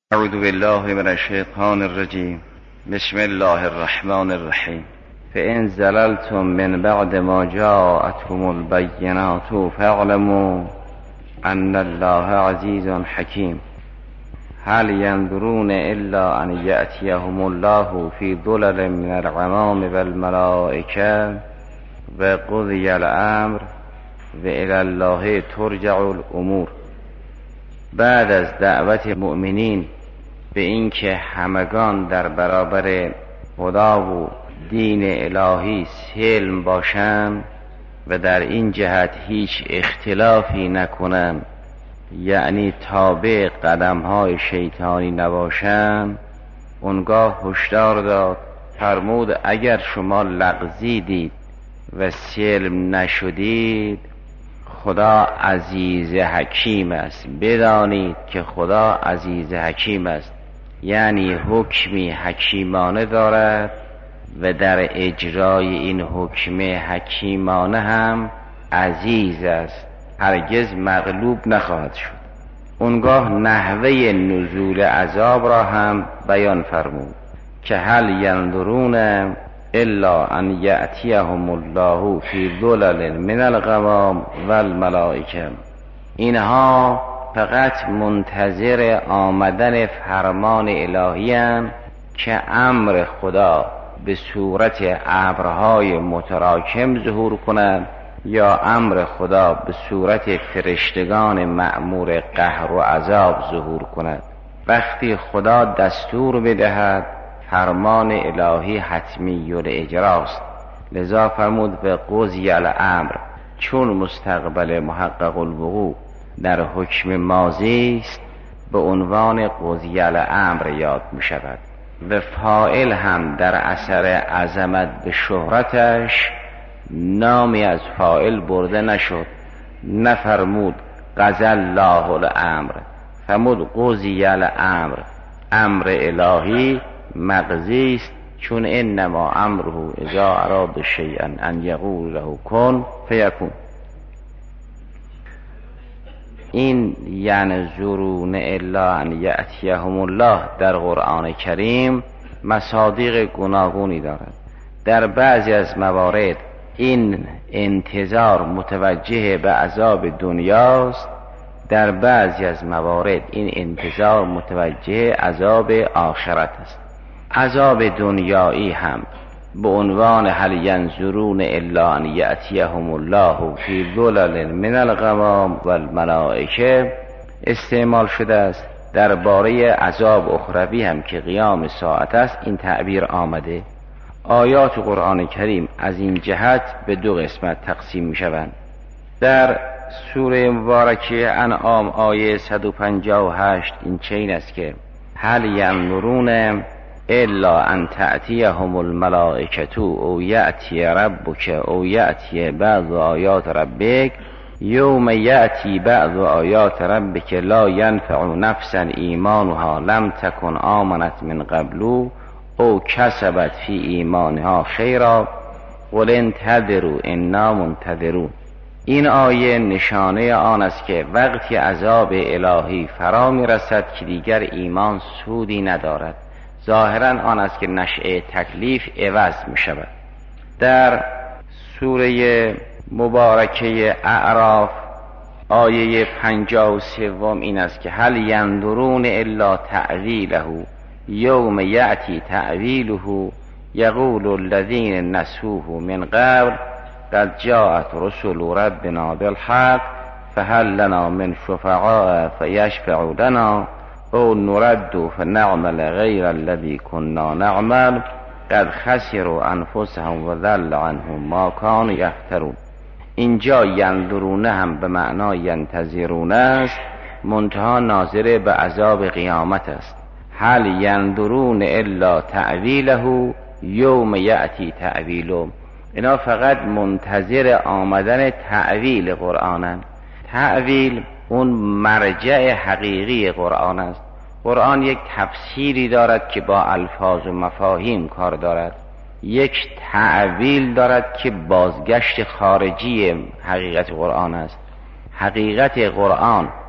اعوذ بالله من الشیطان الرجیم. بسم الله الرحمن الرحیم. فإن زللتم من بعد ما جاءتكم البینات فاعلموا ان الله عزیز حکیم. هل ينظرون الا ان یأتیهم الله فی ظلل من الغمام والملائکه وقضی الامر والی الله ترجع الامور. بعد از دعوت مؤمنین به اینکه همگان در برابر خدا و دین الهی سلم باشند و در این جهت هیچ اختلافی نکنند، یعنی تابع قدم‌های شیطانی نباشند، اونگاه هشدار داد، فرمود اگر شما لغزیدید و سلم نشدید، خدا عزیز حکیم است. بدانید که خدا عزیز حکیم است، یعنی حکمی حکیمانه دارد و در اجرای این حکم حکیمانه هم عزیز است، هرگز مغلوب نخواهد شد. اونگاه نحوه نزول عذاب را هم بیان فرمود که هل ینظرون الا ان یأتیهم الله فی ظلل من الغمام والملائکه. اینها فقط منتظر آمدن فرمان الهی اند که امر خدا به صورت ابرهای متراکم ظهور کند یا امر خدا به صورت فرشتگان مأمور قهر و عذاب ظهور کند. وقتی خدا دستور بدهد فرمان الهی حتمی الاجراست، لذا فرمود به قضی الامر، چون مستقبل محقق الوقوع در حکم ماضی است به عنوان قضی الامر یاد می شود و فاعل هم در اثر عظمت به شهرتش نامی از فاعل برده نشد، نفرمود قضی الله الامر، فرمود قضی الامر. امر الهی مقضی است، چون انما امره اذا اراد شیئا ان یقول له کن فیکون. این ینظرون الا ان یأتیهم الله در قرآن کریم مصادیق گوناگونی دارد. در بعضی از موارد این انتظار متوجه به عذاب دنیاست، در بعضی از موارد این انتظار متوجه عذاب آخرت است. عذاب دنیایی هم به عنوان هل ینظرون الا ان یأتیهم الله فی ظلل من الغمام والملائکه استعمال شده است. درباره عذاب اخروی هم که قیام ساعت است این تعبیر آمده. آیات قرآن کریم از این جهت به دو قسمت تقسیم می شوند. در سوره مبارکه انعام آیه 158 این چنین است که هل ینظرون الا ان تأتیهم الملائکة او یأتی ربک او یأتی بعض آیات ربک یوم یأتی بعض آیات ربک لا ینفع نفسا ایمانها لم تکن آمنت من قبل او کسبت فی ایمانها خیرا قل انتظروا انا منتظرون. این آیه نشانه آن است که وقتی عذاب الهی فرا می رسد که دیگر ایمان سودی ندارد، ظاهرا آن است که نشأه تکلیف عوض می شود. در سوره مبارکه اعراف آیه 53 این است که هل ینظرون الا تأویله یوم یأتی تأویله یقول الذین نسوه من قبل قد جاءت رسل ربنا بالحق فهل لنا من شفعاء فیشفعوا لنا او نرد فنعمل غیر الذی كنا نعمل قد خسروا انفسهم و ضل عنهم ما كانوا یفترون. اینجا ینظرون هم به معنای ینتظرون است، منتها ناظر به عذاب قیامت است. هل ینظرون الا تأویله یوم یأتی تأویله، اینا فقط منتظر آمدن تأویل قرآنند. تأویل اون مرجع حقیقی قرآن است. قرآن یک تفسیری دارد که با الفاظ و مفاهیم کار دارد، یک تأویل دارد که بازگشت خارجی حقیقت قرآن است. حقیقت قرآن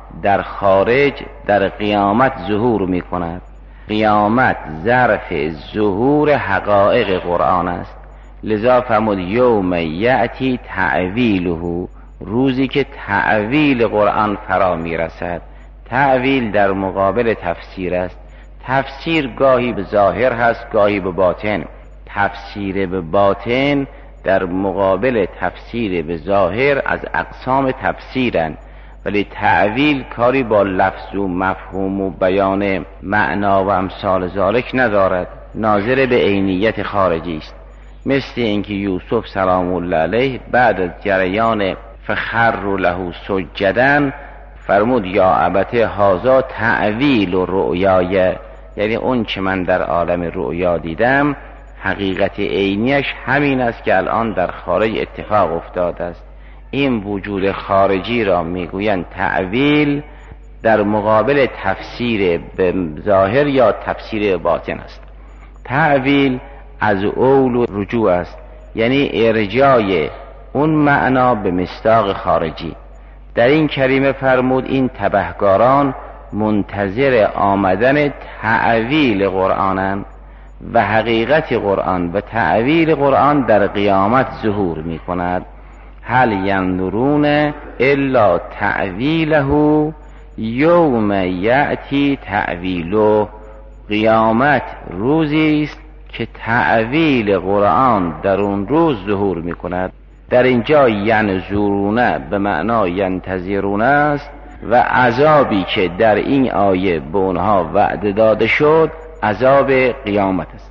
در خارج در قیامت ظهور می کند. قیامت ظرف ظهور حقایق قرآن است. لذا فرمود یوم یأتی تعویله، روزی که تعویل قرآن فرا می رسد. تعویل در مقابل تفسیر است. تفسیر گاهی به ظاهر هست، گاهی به باطن. تفسیر به باطن در مقابل تفسیر به ظاهر از اقسام تفسیرند، ولی تعویل کاری با لفظ و مفهوم و بیان معنا و امثال ذالک ندارد، ناظر به عینیت خارجی است. مثل اینکه یوسف سلام الله علیه بعد از جریان فخر له سجدا فرمود یا ابته هذا تعویل رؤیای، یعنی اون چه من در عالم رؤیا دیدم حقیقت عینیش همین است که الان در خارج اتفاق افتاده است. این وجود خارجی را میگویند تعویل در مقابل تفسیر به ظاهر یا تفسیر باطن است. تعویل از اول و رجوع است، یعنی ارجاع اون معنا به مصداق خارجی. در این کریمه فرمود این تبهکاران منتظر آمدن تعویل قرآنند و حقیقت قرآن و تعویل قرآن در قیامت ظهور می کند. هل ینظرون الا تعویله یوم یأتی تعویله، قیامت روزی است که تعویل قرآن در اون روز ظهور می کند. در اینجا ینظرون به معنای ینتظرون است و عذابی که در این آیه به اونها وعده داده شد عذاب قیامت است.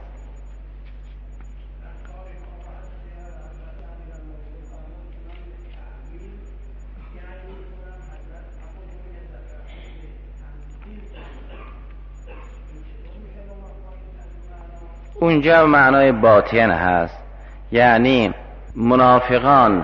اونجا معنای باطن هست، یعنی منافقان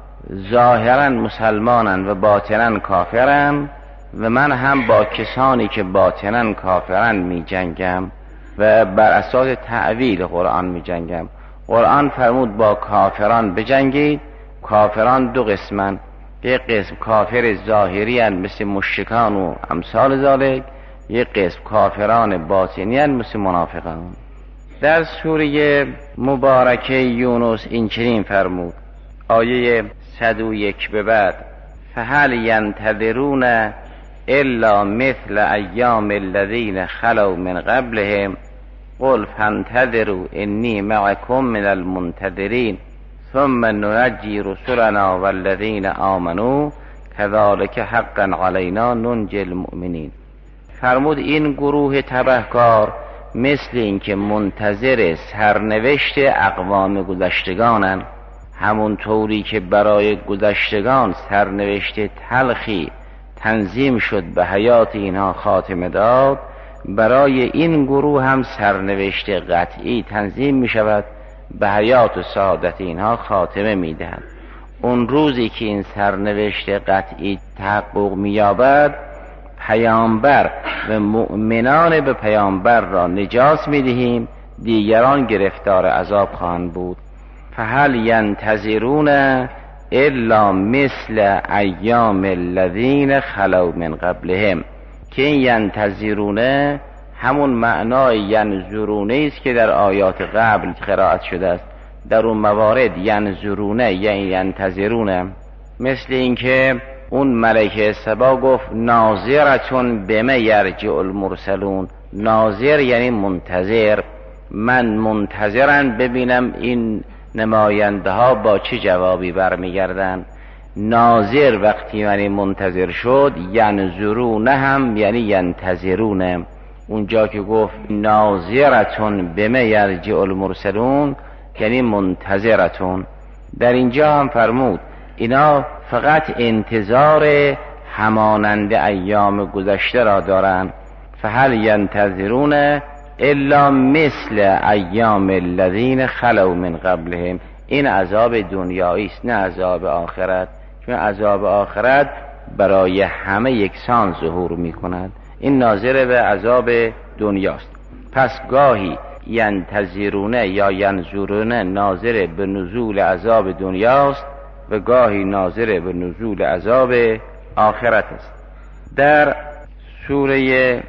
ظاهرا مسلمانن و باطنا کافرن و من هم با کسانی که باطنا کافرن می جنگم و بر اساس تعویل قرآن می جنگم. قرآن فرمود با کافران بجنگید. کافران دو قسمن، یک قسم کافر ظاهری هن مثل مشرکان و امثال ذالک، یک قسم کافران باطنی هن مثل منافقان. در سوره مبارکه یونس این چنین فرمود، آیه 101 به بعد، فهل ینتظرون الا مثل ایام الذین خلوا من قبلهم قل فانتظروا انی معکم من المنتظرین ثم ننجی رسلنا والذین آمنوا كذلک حقا علینا ننجی المؤمنین. فرمود این گروه تبهکار مثل این که منتظر سرنوشت اقوام گذشتگانن، همون طوری که برای گذشتگان سرنوشت تلخی تنظیم شد به حیات اینها خاتمه داد، برای این گروه هم سرنوشت قطعی تنظیم می شود به حیات و سعادت اینها خاتمه می دهد. اون روزی که این سرنوشت قطعی تحقق می یابد، پیامبر و مؤمنان به پیامبر را نجات می دهیم، دیگران گرفتار عذاب خواهند بود. فهل ینتظرون الا مثل ایام الذین خلوا من قبلهم، که این ینتظرونه همون معنای ینظرونه است که در آیات قبل قرائت شده است. در اون موارد ینظرونه یعنی ینتظرونه، مثل اینکه اون ملکه سبا گفت ناظرتون بما یرجع المرسلون. ناظر یعنی منتظر، من منتظرم ببینم این نماینده ها با چه جوابی برمیگردن. ناظر وقتی یعنی منتظر شد، ینظرون هم یعنی ینتظرون. اونجا که گفت ناظرتون بما یرجع المرسلون یعنی منتظرتون. در اینجا هم فرمود اینا فقط انتظار همانند ایام گذشته را دارند. فهل ینتظرون الا مثل ایام الذین خلوا من قبلهم. این عذاب دنیایی است نه عذاب آخرت، چون عذاب آخرت برای همه یکسان ظهور می کند. این ناظر به عذاب دنیاست. پس گاهی ینتظرونه یا ینظرونه ناظر به نزول عذاب دنیاست و گاهی ناظر به نزول عذاب آخرت است. در سوره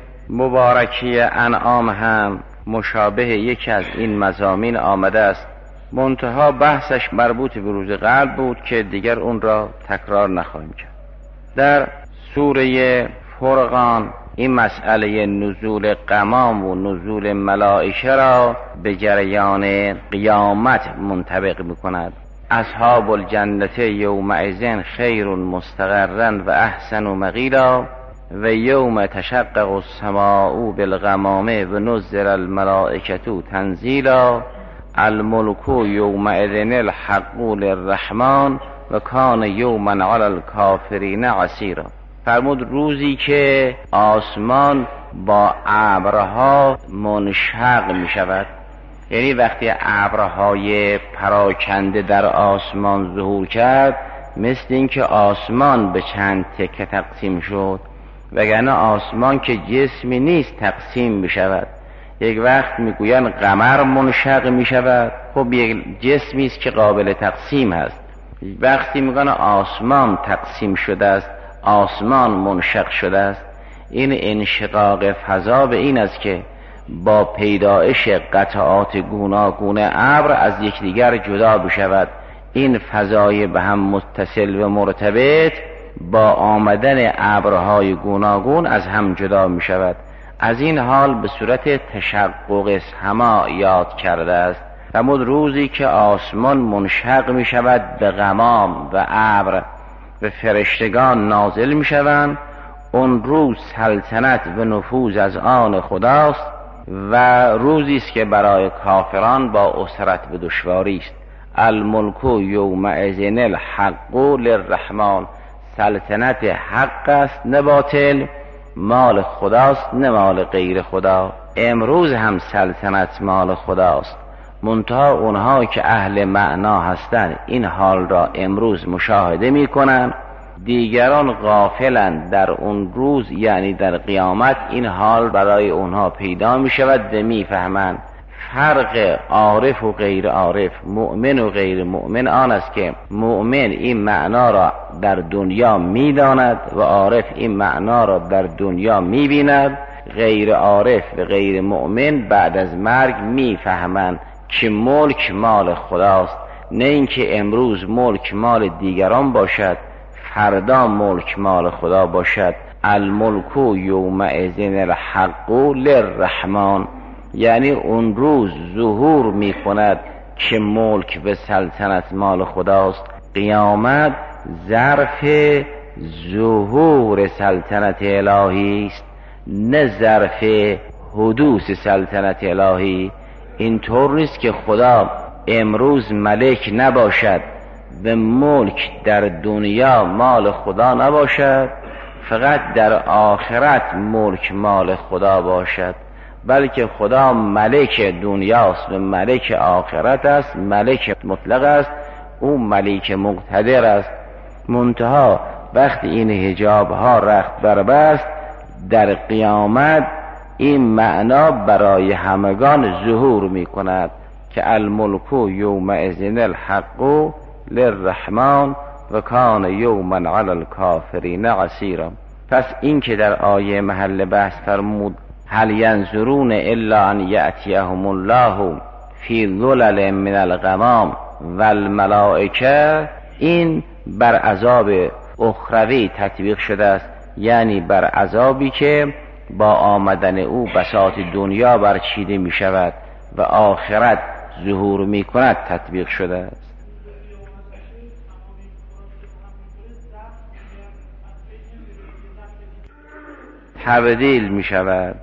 مبارکه انعام هم مشابه یکی از این مضامین آمده است، منتها بحثش مربوط به روز قلب بود که دیگر اون را تکرار نخواهیم کرد. در سوره فرقان این مسئله نزول غمام و نزول ملائکه را به جریان قیامت منطبق می‌کند. اصحاب الجنت یومئذ خیر مستقرا و احسن مقیلا و یوم تشقق السماء بالغمام و نزل الملائکة تنزیلا الملک یومئذ الحق للرحمن و کان یوما علی الکافرین عسیرا. فرمود روزی که آسمان با ابرها منشق می شود، یعنی وقتی ابرهای پراکنده در آسمان ظهور کرد مثل این که آسمان به چند تکه تقسیم شد، وگرنه آسمان که جسمی نیست تقسیم می شود. یک وقت میگویند قمر منشق می شود، خب یک جسمی است که قابل تقسیم هست. وقتی میگن آسمان تقسیم شده است، آسمان منشق شده است، این انشقاق فضا به این است که با پیدایش قطعات گوناگون ابر از یکدیگر جدا بشود. این فضای به هم متصل و مرتبط با آمدن ابرهای گوناگون از هم جدا می شود. از این حال به صورت تشقق سما یاد کرده است. فرمود روزی که آسمان منشق می شود به غمام و ابر و فرشتگان نازل می شوند، اون روز سلطنت و نفوذ از آن خداست و روزی است که برای کافران با اسرت و دشواری است. الملک یومئذ الحق للرحمن، سلطنت حق است نه باطل، مال خداست نه مال غیر خدا. امروز هم سلطنت مال خداست، منتها اونها که اهل معنا هستند این حال را امروز مشاهده می کنند، دیگران غافلند. در اون روز یعنی در قیامت این حال برای اونها پیدا می شود و می فهمند. فرق عارف و غیر عارف، مؤمن و غیر مؤمن آن است که مؤمن این معنا را در دنیا می داند و عارف این معنا را در دنیا می بیند. غیر عارف و غیر مؤمن بعد از مرگ می فهمند که ملک مال خداست، نه اینکه امروز ملک مال دیگران باشد فردا ملک مال خدا باشد. الملک یومئذ الحق للرحمن، یعنی اون روز ظهور می کند که ملک و سلطنت مال خداست. قیامت ظرف ظهور سلطنت الهی است نه ظرف حدوث سلطنت الهی. اینطور نیست که خدا امروز ملک نباشد و ملک در دنیا مال خدا نباشد، فقط در آخرت ملک مال خدا باشد، بلکه خدا ملک دنیاست و ملک آخرت است، ملک مطلق است، او ملک مقتدر است. منتها وقتی این حجاب ها رخت بربست در قیامت این معنا برای همگان ظهور می کند که الملک یومئذ الحق للرحمن و کان یوما علی الکافرین عسیرا. پس این که در آیه محل بحث فرمود هل ینظرون الا ان یأتیهم الله فی ظلل من الغمام و الملائکه، این بر عذاب اخروی تطبیق شده است، یعنی بر عذابی که با آمدن او بساط دنیا برچیده می شود و آخرت ظهور می کند تطبیق شده است. تبدیل می شود،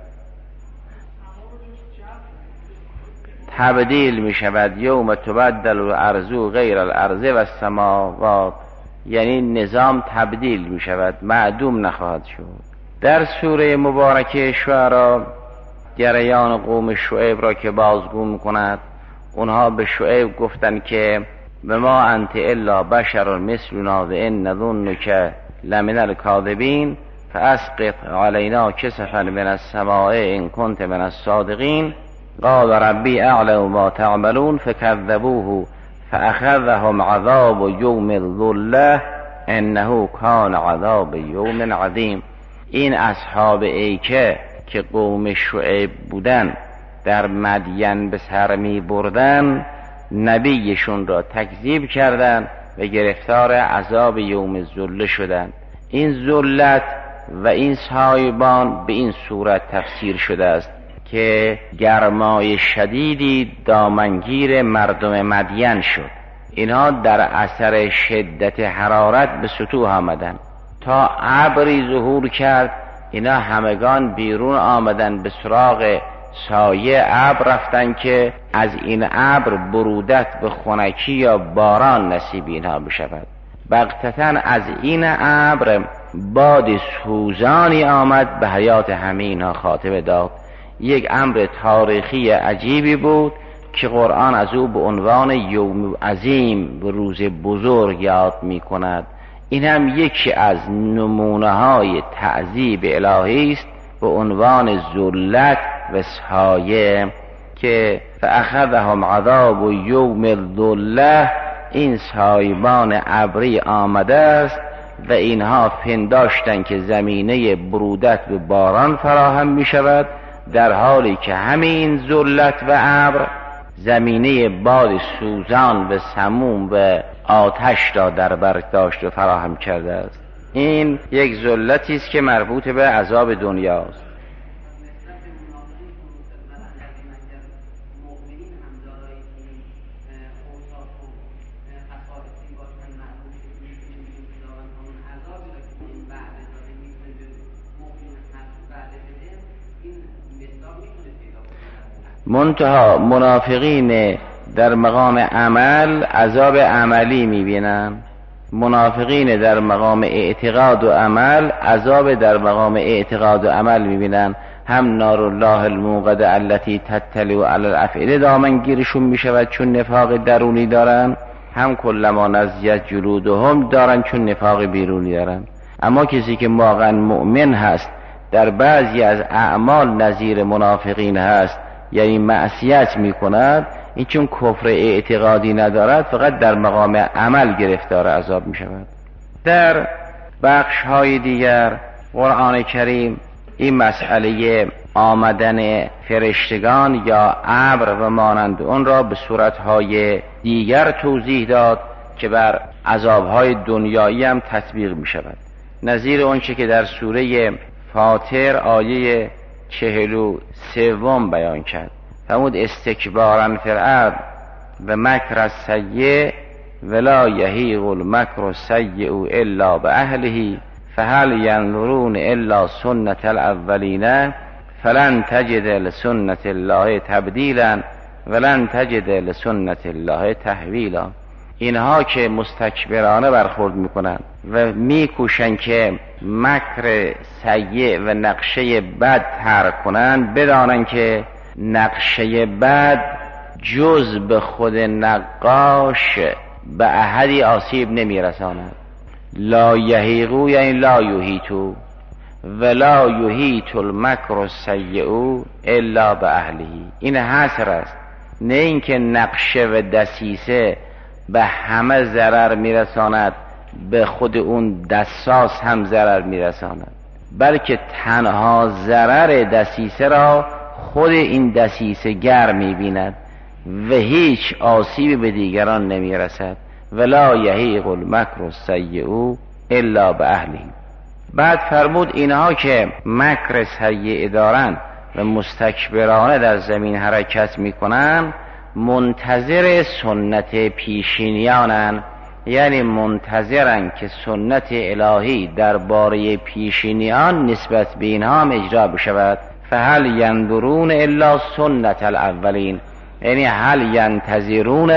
تبدیل می شود. یوم تبدل الارض غیر الارض و السماوات، یعنی نظام تبدیل می شود، معدوم نخواهد شد. در سوره مبارکه شعراء جریان قوم شعیب را که بازگو می کند، اونها به شعیب گفتند که و ما انت الا بشر مثلنا و ان نظنک لمن الکاذبین فاسقط علینا کسفا من السماء ان کنت من الصادقین قال ربی اعلم ما تعملون فکذبوه فاخذهم عذاب یوم الظله انه کان عذاب یوم عظیم. این اصحاب ایکه که قوم شعیب بودن در مدین به سر می بردن، نبیشون را تکذیب کردند و گرفتار عذاب یوم ذله شدند. این ذلت و این سایبان به این صورت تفسیر شده است که گرمای شدیدی دامنگیر مردم مدین شد. اینها در اثر شدت حرارت به سطوح آمدند تا ابری ظهور کرد. اینا همگان بیرون آمدن، به سراغ سایه ابر رفتن که از این ابر برودت به خنکی یا باران نصیب اینها بشود. بغتتاً از این ابر باد سوزانی آمد، به حیات همه اینها خاتمه داد. یک امر تاریخی عجیبی بود که قرآن از او به عنوان یوم عظیم، به روز بزرگ یاد می کند. این هم یکی از نمونه های تعذیب الهی است به عنوان ذلت و سایه که فاخذهم عذاب یوم الذله. این سایبان ابری آمده است و اینها پنداشتند که زمینه برودت به باران فراهم می شود، در حالی که همین ذلت و ابر زمینه باد سوزان و سموم و آتش را در بر داشت و فراهم کرده است. این یک ذلتی است که مربوط به عذاب دنیاست. منتها منافقین در مقام عمل عذاب عملی میبینن، منافقین در مقام اعتقاد و عمل عذاب در مقام اعتقاد و عمل میبینن. هم نار الله الموقده التي تطلع علی الافئده دامنگیرشون میشود چون نفاق درونی دارن، هم کلما نضجت جلودهم دارن چون نفاق بیرونی دارن. اما کسی که واقعا مؤمن هست در بعضی از اعمال نظیر منافقین هست، یعنی معصیت می کند، این چون کفر اعتقادی ندارد فقط در مقام عمل گرفتار عذاب می شود. در بخش های دیگر قرآن کریم این مسئله آمدن فرشتگان یا ابر و مانند اون را به صورتهای دیگر توضیح داد که بر عذابهای دنیایی هم تطبیق می شود. نظیر اون چه که در سوره فاطر آیه 43 بیان کرد. فرمود استکبارا فی الارض و مکر السیء ولا یحیق المکر السیء الا باهله فهل ینظرون الا سنت الاولین فلن تجد لسنت الله تبدیلا ولن تجد لسنت الله تحویلا. اینها که مستکبرانه برخورد میکنند و میکوشند که مکر سیء و نقشه بد ترک کنند، بدانند که نقشه بد جز به خود نقاش به احدی آسیب نمیرساند. لا یحیقو یعنی لا یحیطو ولا یحیط المکر السیء الا به اهلهی. این حصر است، نه اینکه نقشه و دسیسه به همه ضرر میرساند، به خود اون دساس هم ضرر میرساند، بلکه تنها ضرر دسیسه را خود این دسیسه گر میبیند و هیچ آسیبی به دیگران نمیرسد. ولا یحیق المکر السیء الا به اهله. بعد فرمود اینها که مکر سیء دارن و مستکبرانه در زمین حرکت میکنن منتظر سنت پیشینیانن، یعنی منتظرن که سنت الهی درباره پیشینیان نسبت به اینها هم اجرا بشود. فهل ینظرون الا سنت الاولین، یعنی هل ینتظرون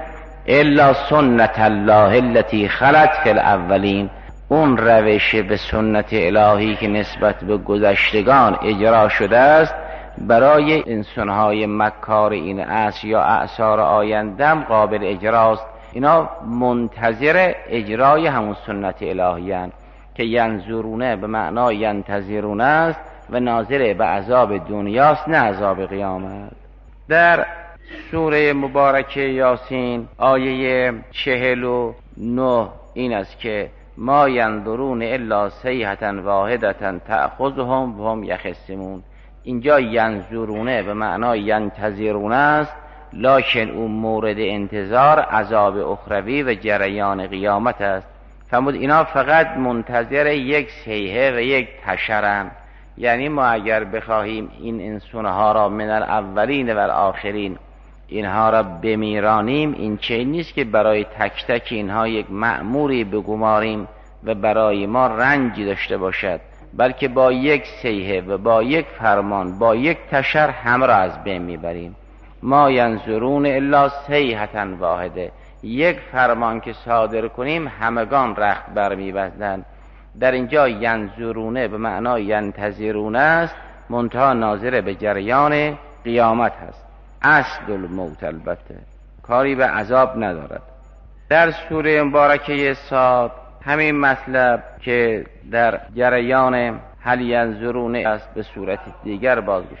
الا سنت الله التي خلت فی الاولین، اون روش به سنت الهی که نسبت به گذشتگان اجرا شده است برای انسانهای مکار این عصر یا اعصار آیندهم قابل اجراست. اینا منتظر اجرای همون سنت الهی هستند که ینظرونه به معنای ینتظرونه است و ناظر به عذاب دنیاست نه عذاب قیامت. در سوره مبارکه یاسین آیه 49 این است که ما ینظرون الا صیحة واحدة تأخذهم وهم یخصمون. اینجا ینظرونه به معنای ینتظرونه است، لکن اون مورد انتظار عذاب اخروی و جریان قیامت است. فرمود اینا فقط منتظر یک صیحه و یک تشرن. یعنی ما اگر بخواهیم این انسانها را من الاولین و الاخرین اینها را بمیرانیم، این چه نیست که برای تک تک اینها یک مأموری بگماریم و برای ما رنجی داشته باشد، بلکه با یک صیحه و با یک فرمان، با یک تشر همه را از بین میبریم. ما ینظرون الا صیحة واحده، یک فرمان که صادر کنیم همگان رخت برمیبندند. در اینجا ینظرونه به معنای ینتظرونه است، منتها ناظر به جریان قیامت هست. اصل الموت البته کاری به عذاب ندارد. در سوره مبارکه صاد همین مطلب که در جریان هل ینظرون است به صورت دیگر بازگشت.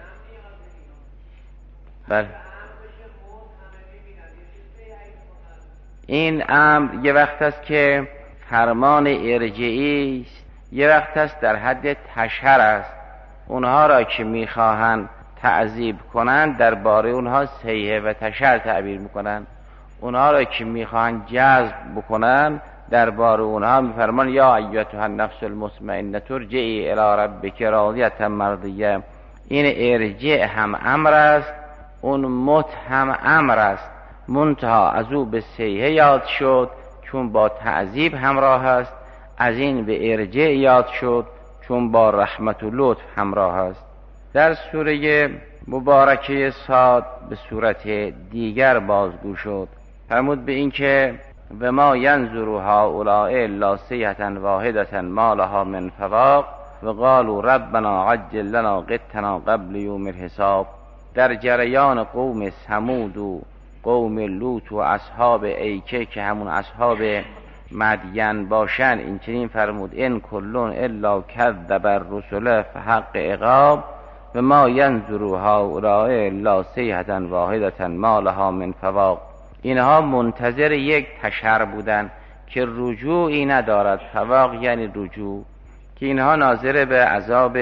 بله این امر یه وقت است که فرمان ارجعی است، یه وقت است در حد تشهر است. اونها را که میخواهند تعذیب کنند درباره اونها صیحه و تشهر تعبیر میکنند، اونها را که میخواهند جذب بکنند درباره اونها میفرمان یا ایتها النفس المطمئنه ارجعی الی ربک راضیه مرضیه. این ارجع هم امر است، اون مت هم امر است، منتها از او به صیحه یاد شد چون با تعذیب همراه است، از این به ارجع یاد شد چون با رحمت و لطف همراه است. در سوره مبارکه صاد به صورت دیگر بازگو شد، فرمود به این که و ما ینظر هؤلاء الا صیحة واحدة ما لها من فواق و قالوا ربنا عجل لنا قطنا قبل یوم الحساب. در جریان قوم ثمود و قوم لوط و اصحاب ایکه که همون اصحاب مدین باشن این چنین فرمود ان کلون الا کذب الرسل فحق عقاب و ما ینظر هؤلاء الا صیحة واحدة ما لها من فواق. اینها منتظر یک تشهر بودن که رجوعی ندارد. فواق یعنی رجوع، که اینها ناظر به عذاب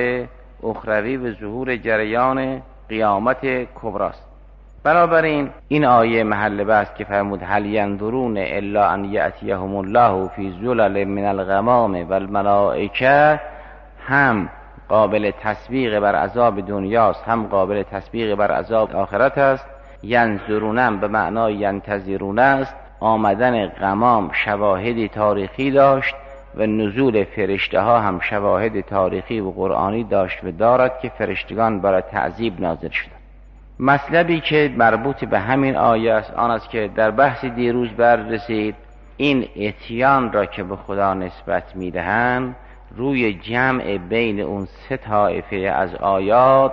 اخروی و ظهور جریان قیامت کبراست. بنابراین این آیه محل بحث که فرمود هل ینظرون الا ان یأتیهم الله فی ظلل من الغمام والملائکه هم قابل تسبیق بر عذاب دنیاست، هم قابل تسبیق بر عذاب آخرت است. ینظرونم به معنای ینتظرون است. آمدن غمام شواهدی تاریخی داشت و نزول فرشته ها هم شواهد تاریخی و قرآنی داشت و دارد که فرشتگان برای تعذیب نازل شدند. مطلبی که مربوط به همین آیه است آن است که در بحث دیروز بررسید، این اتیان را که به خدا نسبت میدهند روی جمع بین اون سه طایفه از آیات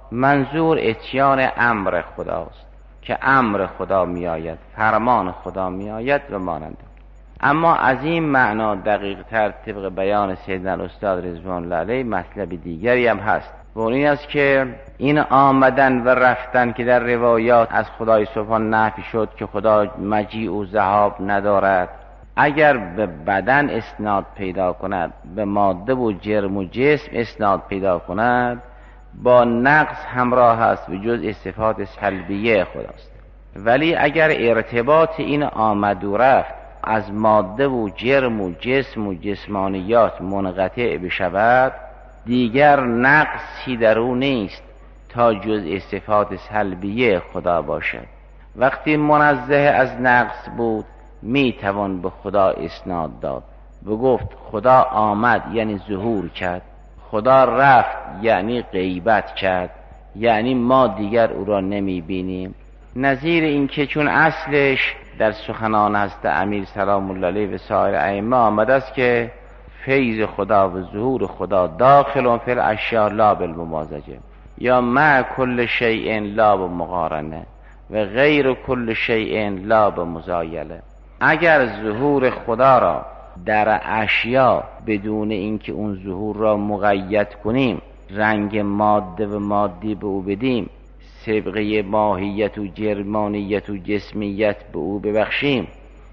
منظور اتیان امر خداست که امر خدا می آید، فرمان خدا می آید و مانند. اما از این معنا دقیق تر طبق بیان سیدنا الاستاد رضوان الله علیه مطلب دیگری هم هست و اون این است که این آمدن و رفتن که در روایات از خدای سبحان نفی شد که خدا مجیء و ذهاب ندارد، اگر به بدن اسناد پیدا کند، به ماده و جرم و جسم اسناد پیدا کند، با نقص همراه است و جز صفات سلبیه خداست. ولی اگر ارتباط این آمد و رفت از ماده و جرم و جسم و جسمانیات منقطع بشود، دیگر نقصی در او نیست تا جز صفات سلبیه خدا باشد. وقتی منزه از نقص بود می توان به خدا اسناد داد و گفت خدا آمد یعنی ظهور کرد، خدا رفت یعنی غیبت کرد، یعنی ما دیگر او را نمی بینیم. نظیر این که چون اصلش در سخنان هست امیر سلام الله علیه و سایر ائمه آمده است که فیض خدا و ظهور خدا داخل فی الاشیاء لا بالممازجه یا مع کل شیء لا بمقارنه و غیر کل شیء لا بمزایله. اگر ظهور خدا را در اشیاء بدون اینکه اون ظهور را مقید کنیم، رنگ ماده و مادی به او بدیم، سبقه ماهیت و جرمانیت و جسمیت به او ببخشیم،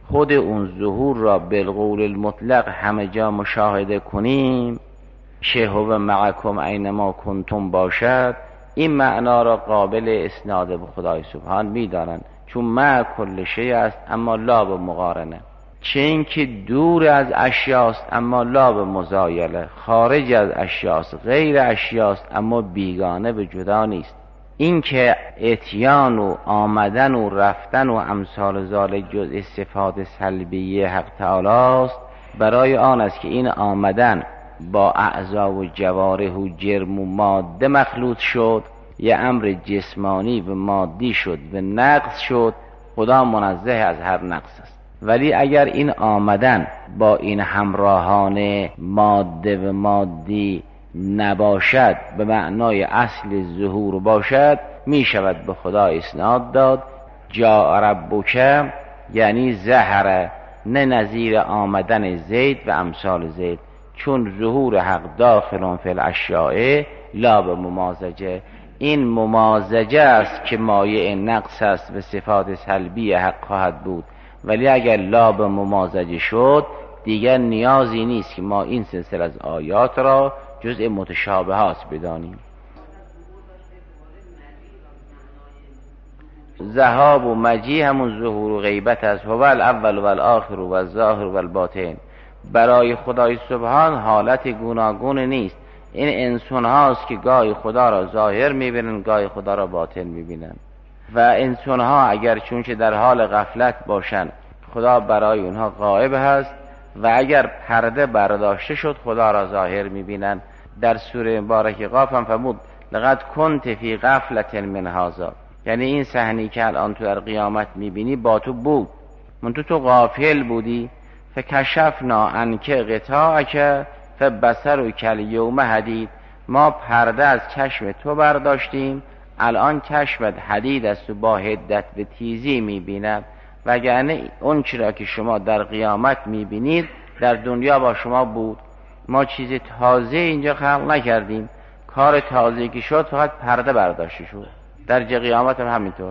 خود اون ظهور را بالقول المطلق همه جا مشاهده کنیم که هو معکم اینما کنتم باشد، این معنا را قابل اسناد به خدای سبحان می‌دانند، چون مع کل شیء است اما لا به مقارنه، چه این که دور از اشیاست اما لا به مزایله، خارج از اشیاست غیر اشیاست اما بیگانه به جدا نیست. این که اتیان و آمدن و رفتن و امثال ذالک جزء صفات سلبیه حق تعالی است، برای آن است که این آمدن با اعضا و جوارح و جرم و ماده مخلوط شد، یه امر جسمانی و مادی شد و نقص شد، خدا منزه از هر نقص است. ولی اگر این آمدن با این همراهان ماده و مادی نباشد، به معنای اصل ظهور باشد، می شود به خدا اسناد داد جاء ربک، یعنی ظهر، نه نظیر آمدن زید و امثال زید، چون ظهور حق داخل فی الاشیاء لا به ممازجه، این ممازجه است که مایع نقص است و صفات سلبی حق خواهد بود. ولی اگر لا به ممازجه شد دیگر نیازی نیست که ما این سلسله از آیات را جزء متشابهات بدانیم. ذهاب و مجی همون ظهور و غیبت است، هو الاول و الاخر و الظاهر و الباطن. برای خدای سبحان حالت گوناگون نیست. این انسان هاست که گاهی خدا را ظاهر میبینن، گاهی خدا را باطن میبینن، و انسان ها اگر چونچه در حال غفلت باشن خدا برای اونها غائب هست، و اگر پرده برداشته شد خدا را ظاهر میبینن. در سوره مبارک قاف هم فرمود لقد کنت فی غفلت من هذا، یعنی این صحنه‌ای که الان تو در قیامت میبینی با تو بود، من تو غافل بودی. فکشفنا عنک غطاءک فبصرک الیوم حدید، ما پرده از چشم تو برداشتیم، الان چشمت حدید است و با حدت و تیزی میبیند، وگرنه اون چرا که شما در قیامت میبینید در دنیا با شما بود. ما چیز تازه اینجا خلق نکردیم، کار تازه که شد فقط پرده برداشته شد. در قیامت هم همینطوره.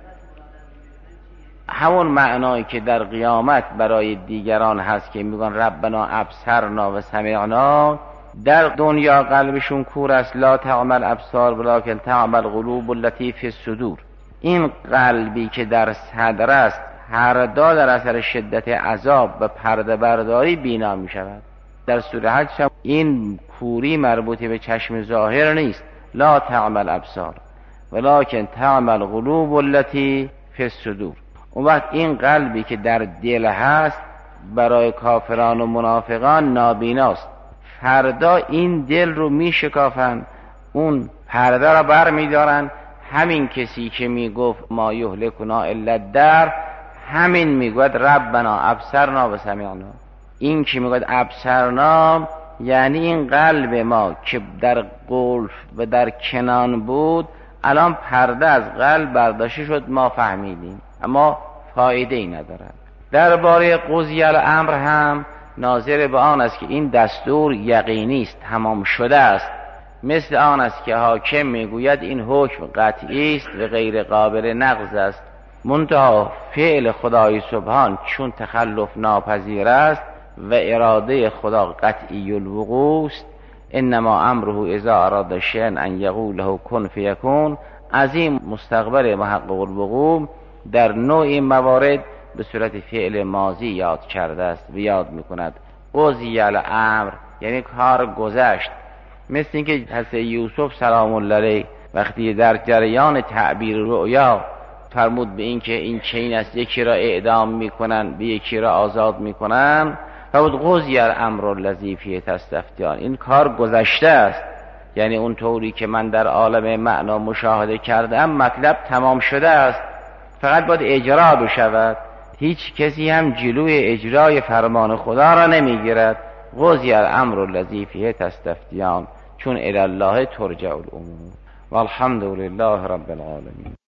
همون معنایی که در قیامت برای دیگران هست که میگن ربنا ابصرنا و سمعنا، در دنیا قلبشون کور است، لا تعمل ابصار ولکن تعمل قلوب التي فی الصدور. این قلبی که در صدر است هر دا در اثر شدت عذاب و پرده برداری بینا می شود. در سوره حج این کوری مربوط به چشم ظاهر نیست، لا تعمل ابصار ولکن تعمل قلوب التي فی الصدور. اون وقت این قلبی که در دل هست برای کافران و منافقان نابیناست، فردا این دل رو می شکافن، اون پرده را بر می دارن. همین کسی که می گفت ما یهلکنا الا الدهر، همین می گفت ربنا ابصرنا و سمعنا. این که می گفت ابصرنا یعنی این قلب ما که در گلف و در کنان بود، الان پرده از قلب برداشته شد، ما فهمیدیم، اما فایده ای ندارد. درباره قضیه الامر هم ناظر به آن است که این دستور یقینی است، تمام شده است، مثل آن است که حاکم میگوید این حکم قطعی است و غیر قابل نقض است. منتها فعل خدای سبحان چون تخلف ناپذیر است و اراده خدا قطعی الوقوع است، انما امره اذا اراد شیئا ان یقول له کن فیکون، از این مستقبل محقق الوقوع در نوع موارد به صورت فعل ماضی یاد کرده است و یاد میکند. قضی الامر یعنی کار گذشت، مثل اینکه حضرت یوسف سلام الله علیه وقتی در جریان تعبیر رؤیا فرمود به این که این چین است، یکی را اعدام میکنن به یکی را آزاد میکنن، فرمود قضی الامر الذی فیه تستفتیان، این کار گذشته است، یعنی اون طوری که من در عالم معنا مشاهده کردم مطلب تمام شده است، فقط باید اجرا بشود. هیچ کسی هم جلوی اجرای فرمان خدا را نمیگیرد. قضی الامر الذی فیه تستفتیان، چون الی الله ترجع الامور والحمد لله رب العالمین.